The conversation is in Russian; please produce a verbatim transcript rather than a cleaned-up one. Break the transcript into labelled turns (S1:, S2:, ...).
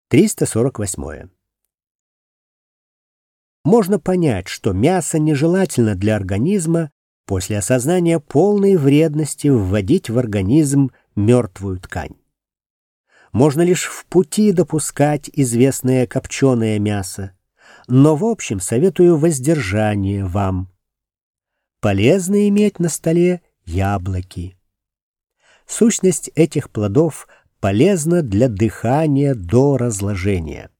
S1: триста сорок восьмое. Можно понять, что мясо нежелательно для организма после осознания полной вредности вводить в организм мертвую ткань. Можно лишь в пути допускать известное копченое мясо, но в общем советую воздержание вам. Полезно иметь на столе яблоки. Сущность этих плодов полезна для дыхания до разложения.